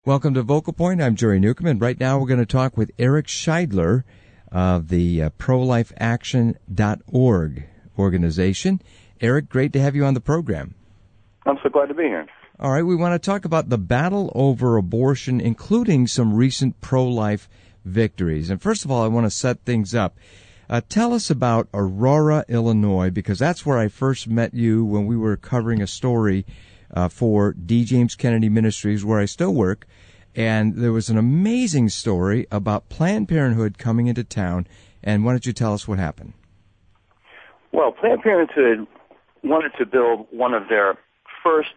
Welcome to Vocal Point. I'm Jerry Newcomb, and right now we're going to talk with Eric Scheidler of the ProLifeAction.org organization. Eric, great to have you on the program. I'm so glad to be here. All right, we want to talk about the battle over abortion, including some recent pro-life victories. And first of all, I want to set things up. Tell us about Aurora, Illinois, because that's where I first met you when we were covering a story for D. James Kennedy Ministries, where I still work, and there was an amazing story about Planned Parenthood coming into town, and why don't you tell us what happened? Well, Planned Parenthood wanted to build one of their first,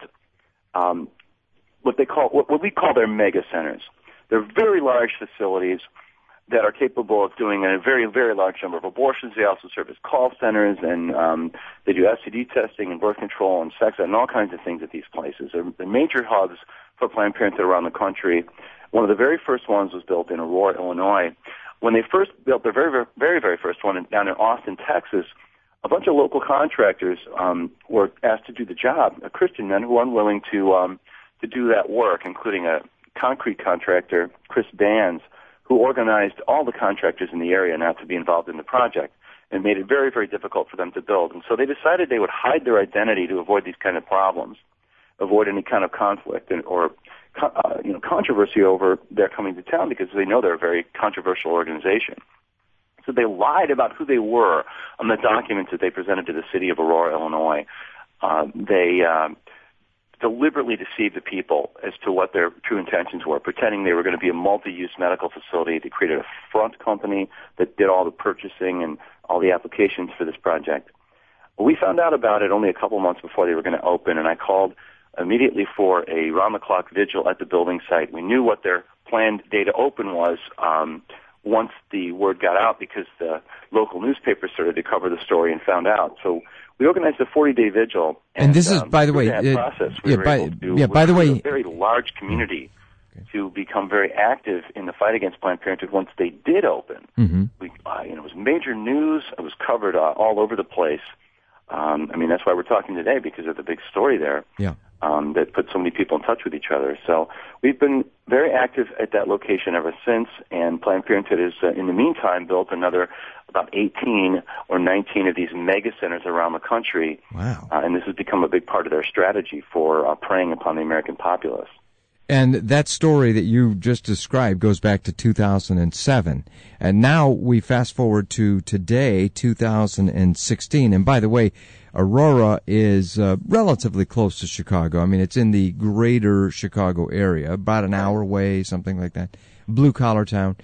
what we call their mega centers. They're very large facilities that are capable of doing a very, very large number of abortions. They also serve as call centers, and they do STD testing and birth control and sex ed and all kinds of things at these places. They're major hubs for Planned Parenthood around the country. One of the very first ones was built in Aurora, Illinois. When they first built their very, very, very first one down in Austin, Texas, a bunch of local contractors were asked to do the job, Christian men who were unwilling to do that work, including a concrete contractor, Chris Bands, who organized all the contractors in the area not to be involved in the project and made it very, very difficult for them to build. And so they decided they would hide their identity to avoid these kind of problems, avoid any kind of conflict or controversy over their coming to town, because they know they're a very controversial organization. So they lied about who they were on the documents that they presented to the city of Aurora, Illinois. They deliberately deceived the people as to what their true intentions were, pretending they were going to be a multi-use medical facility. They created a front company that did all the purchasing and all the applications for this project. We found out about it only a couple months before they were going to open, and I called immediately for a round-the-clock vigil at the building site. We knew what their planned day to open was once the word got out, because the local newspaper started to cover the story and found out. So we organized a 40-day vigil. And this is, by the way, by the way, a very large community to become very active in the fight against Planned Parenthood once they did open. Mm-hmm. It was major news. It was covered all over the place. That's why we're talking today, because of the big story there. Yeah. That put so many people in touch with each other. So we've been very active at that location ever since, and Planned Parenthood has, in the meantime, built another about 18 or 19 of these mega centers around the country. Wow. And this has become a big part of their strategy for preying upon the American populace. And that story that you just described goes back to 2007. And now we fast forward to today, 2016. And by the way, Aurora is relatively close to Chicago. I mean, it's in the greater Chicago area, about an hour away, something like that. Blue-collar town.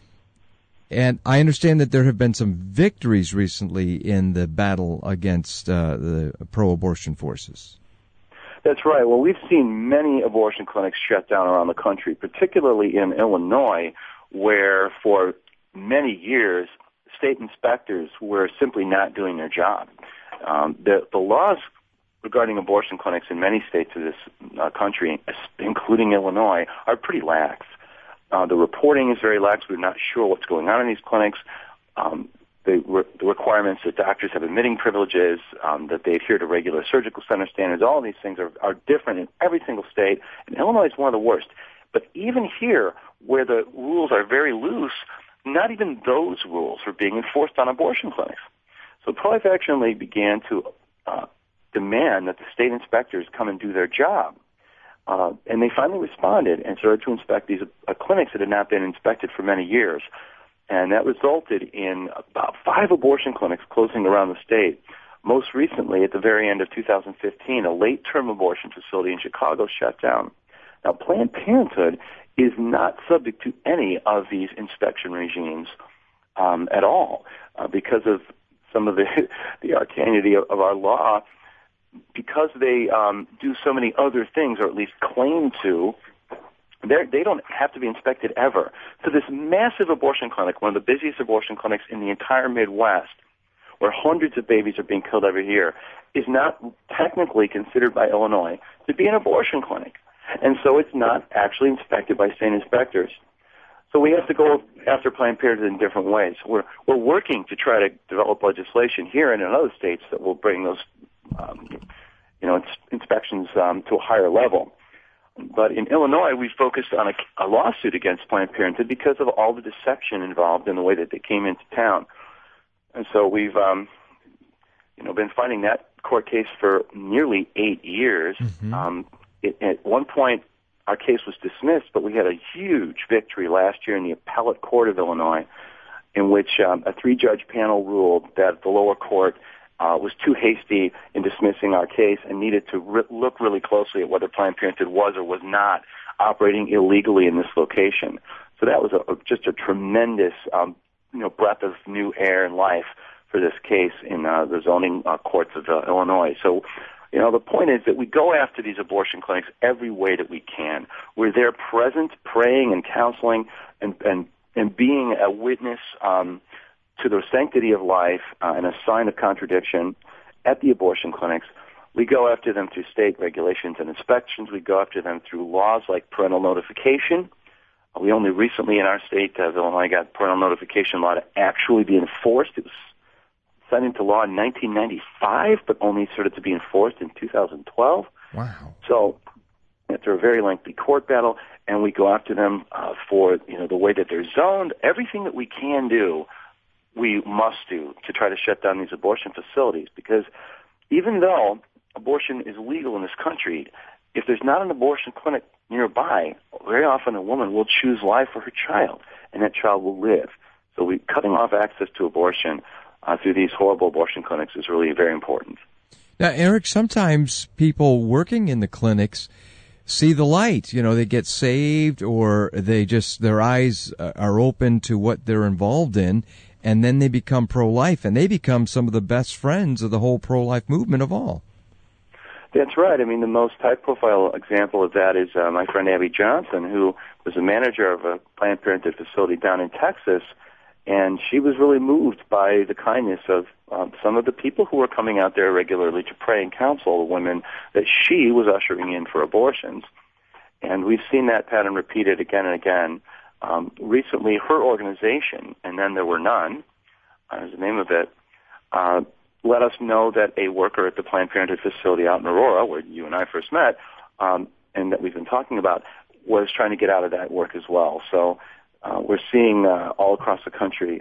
And I understand that there have been some victories recently in the battle against the pro-abortion forces. That's right. Well, we've seen many abortion clinics shut down around the country, particularly in Illinois, where for many years state inspectors were simply not doing their job. The laws regarding abortion clinics in many states of this country, including Illinois, are pretty lax. The reporting is very lax. We're not sure what's going on in these clinics. The requirements that doctors have admitting privileges, that they adhere to regular surgical center standards, all of these things are different in every single state, and Illinois is one of the worst. But even here, where the rules are very loose, not even those rules are being enforced on abortion clinics. So Pro-Life Action League began to demand that the state inspectors come and do their job. And they finally responded and started to inspect these clinics that had not been inspected for many years. And that resulted in about 5 abortion clinics closing around the state. Most recently, at the very end of 2015, a late-term abortion facility in Chicago shut down. Now, Planned Parenthood is not subject to any of these inspection regimes at all because of some of the arcanity of our law. Because they do so many other things, or at least claim to, they don't have to be inspected ever. So this massive abortion clinic, one of the busiest abortion clinics in the entire Midwest, where hundreds of babies are being killed every year, is not technically considered by Illinois to be an abortion clinic. And so it's not actually inspected by state inspectors. So we have to go after Planned Parenthood in different ways. We're working to try to develop legislation here and in other states that will bring those inspections to a higher level. But in Illinois, we focused on a lawsuit against Planned Parenthood because of all the deception involved in the way that they came into town. And so we've, been fighting that court case for nearly 8 years. Mm-hmm. At one point, our case was dismissed, but we had a huge victory last year in the Appellate Court of Illinois, in which a 3-judge panel ruled that the lower court was too hasty in dismissing our case and needed to look really closely at whether Planned Parenthood was or was not operating illegally in this location. So that was just a tremendous, breath of new air and life for this case in the zoning courts of Illinois. So, the point is that we go after these abortion clinics every way that we can. We're there present, praying and counseling and being a witness to the sanctity of life and a sign of contradiction at the abortion clinics. We go after them through state regulations and inspections. We go after them through laws like parental notification. We only recently in our state of Illinois got parental notification law to actually be enforced. It was signed into law in 1995, but only started to be enforced in 2012. Wow. So after a very lengthy court battle, and we go after them for the way that they're zoned. Everything that we can do, we must do to try to shut down these abortion facilities, because even though abortion is legal in this country, if there's not an abortion clinic nearby, very often a woman will choose life for her child, and that child will live. So cutting off access to abortion through these horrible abortion clinics is really very important. Now, Eric, sometimes people working in the clinics see the light. They get saved, or their eyes are open to what they're involved in, and then they become pro-life, and they become some of the best friends of the whole pro-life movement of all. That's right. I mean, the most high-profile example of that is my friend Abby Johnson, who was a manager of a Planned Parenthood facility down in Texas, and she was really moved by the kindness of some of the people who were coming out there regularly to pray and counsel the women that she was ushering in for abortions. And we've seen that pattern repeated again and again. Recently, her organization, And Then There Were None, is the name of it, let us know that a worker at the Planned Parenthood facility out in Aurora, where you and I first met, and that we've been talking about, was trying to get out of that work as well. So we're seeing all across the country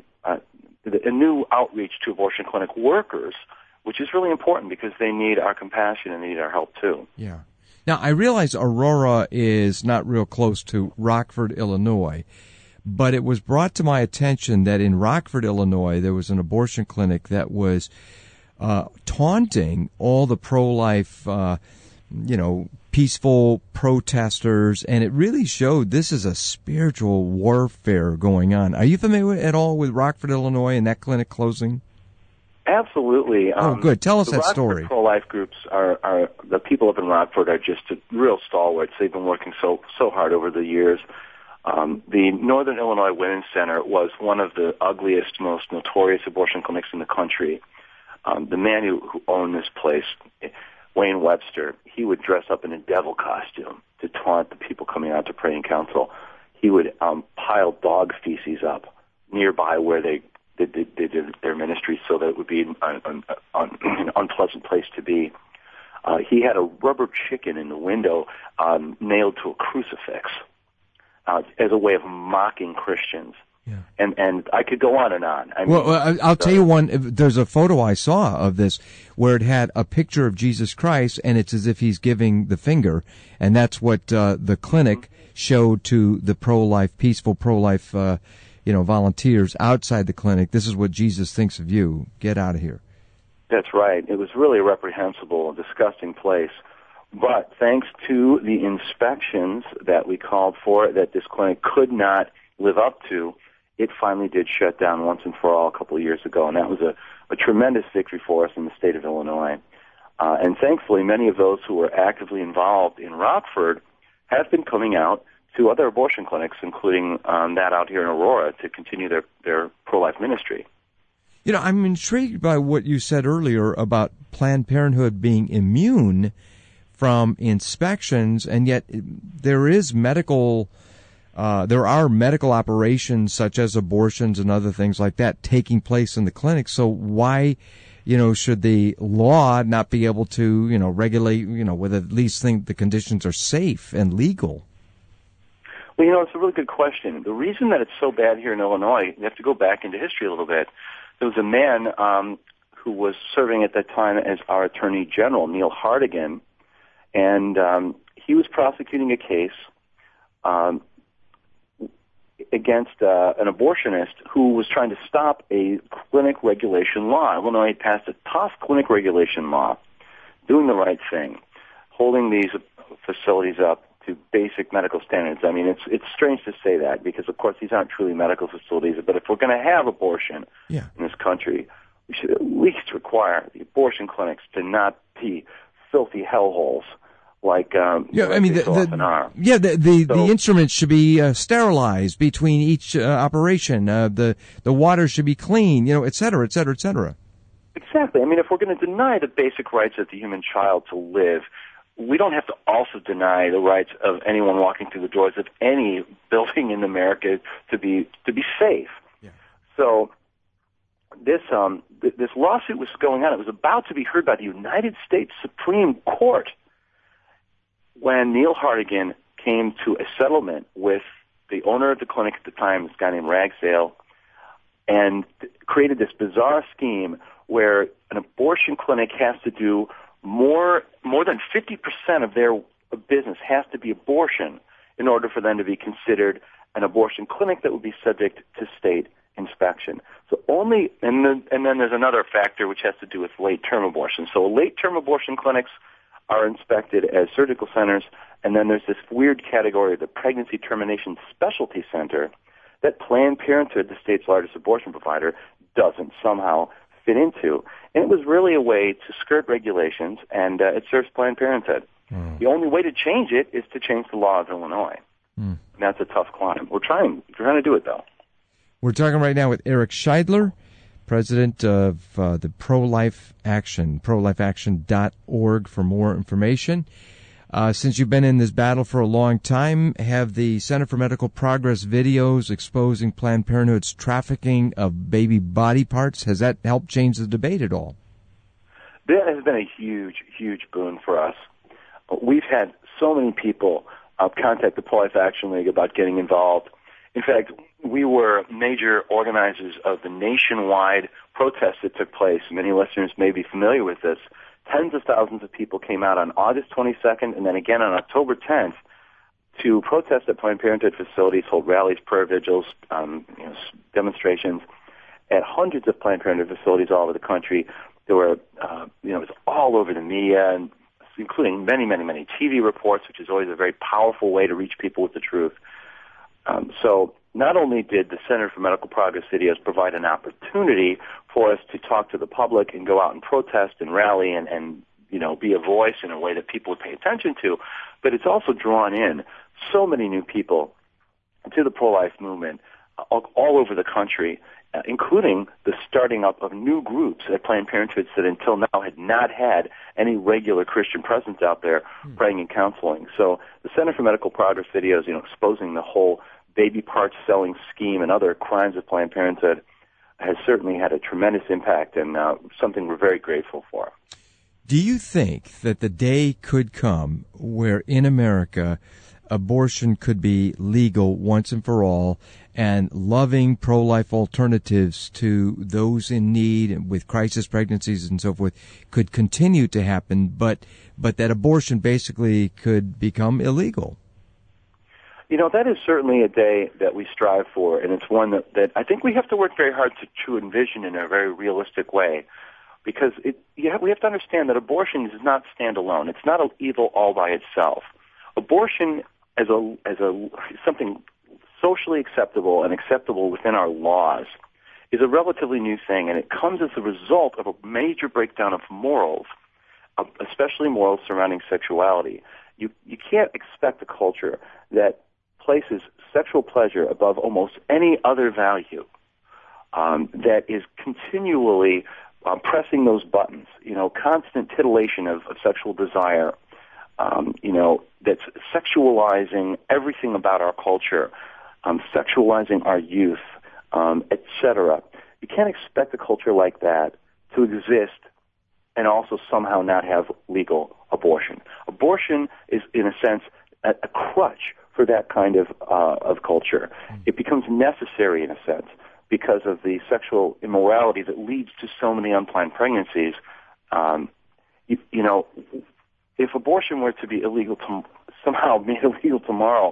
a new outreach to abortion clinic workers, which is really important because they need our compassion and they need our help too. Yeah. Now, I realize Aurora is not real close to Rockford, Illinois, but it was brought to my attention that in Rockford, Illinois, there was an abortion clinic that was taunting all the pro-life, peaceful protesters, and it really showed this is a spiritual warfare going on. Are you familiar at all with Rockford, Illinois, and that clinic closing? Absolutely. Good. Tell us that story. The pro-life groups are the people up in Rockford are just real stalwarts. They've been working so hard over the years. The Northern Illinois Women's Center was one of the ugliest, most notorious abortion clinics in the country. The man who owned this place, Wayne Webster, he would dress up in a devil costume to taunt the people coming out to pray and counsel. He would pile dog feces up nearby where they did their ministry so that it would be an unpleasant place to be. He had a rubber chicken in the window nailed to a crucifix as a way of mocking Christians. Yeah. And I could go on and on. I'll tell you one. There's a photo I saw of this where it had a picture of Jesus Christ, and it's as if he's giving the finger, and that's what the clinic showed to the pro-life, peaceful pro-life, volunteers outside the clinic. This is what Jesus thinks of you. Get out of here. That's right. It was really a reprehensible, disgusting place. But thanks to the inspections that we called for, that this clinic could not live up to, it finally did shut down once and for all a couple of years ago, and that was a tremendous victory for us in the state of Illinois. And thankfully, many of those who were actively involved in Rockford have been coming out to other abortion clinics, including that out here in Aurora, to continue their pro-life ministry. I'm intrigued by what you said earlier about Planned Parenthood being immune from inspections, and yet there are medical operations such as abortions and other things like that taking place in the clinic. So why should the law not be able to, regulate, whether at least think the conditions are safe and legal? Well, it's a really good question. The reason that it's so bad here in Illinois, you have to go back into history a little bit. There was a man who was serving at that time as our Attorney General, Neil Hartigan, and he was prosecuting a case against an abortionist who was trying to stop a clinic regulation law. Illinois passed a tough clinic regulation law, doing the right thing, holding these facilities up to basic medical standards. I mean, it's strange to say that because, of course, these aren't truly medical facilities. But if we're going to have abortion in this country, we should at least require the abortion clinics to not be filthy hellholes like they so often are. Yeah, the instruments should be sterilized between each operation. The water should be clean, et cetera, et cetera, et cetera. Exactly. I mean, if we're going to deny the basic rights of the human child to live, we don't have to also deny the rights of anyone walking through the doors of any building in America to be safe. Yeah. So this lawsuit was going on. It was about to be heard by the United States Supreme Court when Neil Hartigan came to a settlement with the owner of the clinic at the time, this guy named Ragsdale, and created this bizarre scheme where an abortion clinic has to do more than 50% of their business has to be abortion in order for them to be considered an abortion clinic that would be subject to state inspection. So and then there's another factor which has to do with late-term abortion. So late-term abortion clinics are inspected as surgical centers, and then there's this weird category, the Pregnancy Termination Specialty Center, that Planned Parenthood, the state's largest abortion provider, doesn't somehow fit into. And it was really a way to skirt regulations, and it serves Planned Parenthood. The only way to change it is to change the law of Illinois. And that's a tough climb. We're trying to do it, though. We're talking right now with Eric Scheidler, president of the Pro-Life Action, prolifeaction.org for more information. Since you've been in this battle for a long time, have the Center for Medical Progress videos exposing Planned Parenthood's trafficking of baby body parts, has that helped change the debate at all? That has been a huge, huge boon for us. We've had so many people contact the Pro-Life Action League about getting involved. In fact, we were major organizers of the nationwide protests that took place. Many listeners may be familiar with this. Tens of thousands of people came out on August 22nd and then again on October 10th to protest at Planned Parenthood facilities, hold rallies, prayer vigils, demonstrations at hundreds of Planned Parenthood facilities all over the country. There were, it was all over the media, and including many, many, many TV reports, which is always a very powerful way to reach people with the truth. So not only did the Center for Medical Progress videos provide an opportunity for us to talk to the public and go out and protest and rally and be a voice in a way that people would pay attention to, but it's also drawn in so many new people to the pro-life movement all over the country, including the starting up of new groups at Planned Parenthood that until now had not had any regular Christian presence out there praying and counseling. So the Center for Medical Progress videos, exposing the whole baby parts selling scheme and other crimes of Planned Parenthood has certainly had a tremendous impact and something we're very grateful for. Do you think that the day could come where in America abortion could be legal once and for all, and loving pro-life alternatives to those in need with crisis pregnancies and so forth could continue to happen, but that abortion basically could become illegal? That is certainly a day that we strive for, and it's one that I think we have to work very hard to envision in a very realistic way, because we have to understand that abortion does not stand alone. It's not an evil all by itself. Abortion as something socially acceptable and acceptable within our laws is a relatively new thing, and it comes as a result of a major breakdown of morals, especially morals surrounding sexuality. You can't expect a culture that places sexual pleasure above almost any other value, that is continually pressing those buttons, constant titillation of sexual desire, that's sexualizing everything about our culture, sexualizing our youth, etc. You can't expect a culture like that to exist and also somehow not have legal abortion. Abortion is, in a sense, a crutch for that kind of culture. It becomes necessary, in a sense, because of the sexual immorality that leads to so many unplanned pregnancies. You know, if abortion were to be illegal, somehow made illegal tomorrow,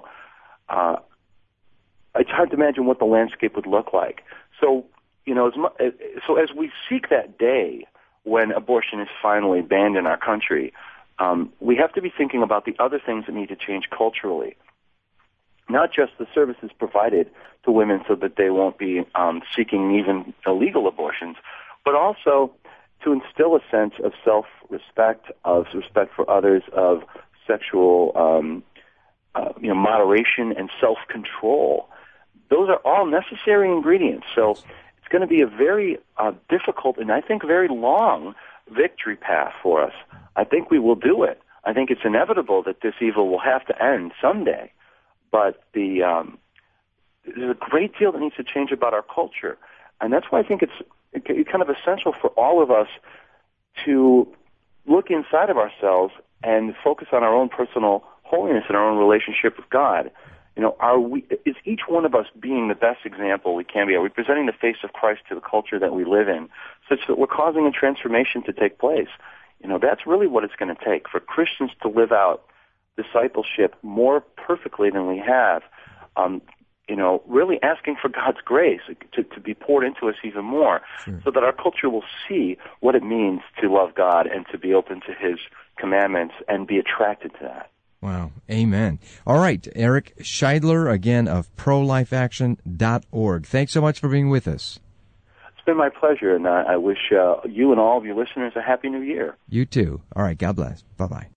it's hard to imagine what the landscape would look like. So, you know, as we seek that day when abortion is finally banned in our country, we have to be thinking about the other things that need to change culturally. Not just the services provided to women so that they won't be seeking even illegal abortions, but also to instill a sense of self-respect, of respect for others, of sexual moderation and self-control. Those are all necessary ingredients. So it's going to be a very difficult and I think very long victory path for us. I think we will do it. I think it's inevitable that this evil will have to end someday. But there's a great deal that needs to change about our culture. And that's why I think it's kind of essential for all of us to look inside of ourselves and focus on our own personal holiness and our own relationship with God. You know, is each one of us being the best example we can be? Are we presenting the face of Christ to the culture that we live in, such that we're causing a transformation to take place? You know, that's really what it's going to take for Christians to live out discipleship more perfectly than we have. You know, really asking for God's grace to be poured into us even more, so that our culture will see what it means to love God and to be open to His commandments and be attracted to that. Wow. Amen. All right. Eric Scheidler, again, of ProLifeAction.org. Thanks so much for being with us. It's been my pleasure, and I wish you and all of your listeners a Happy New Year. You too. All right. God bless. Bye-bye.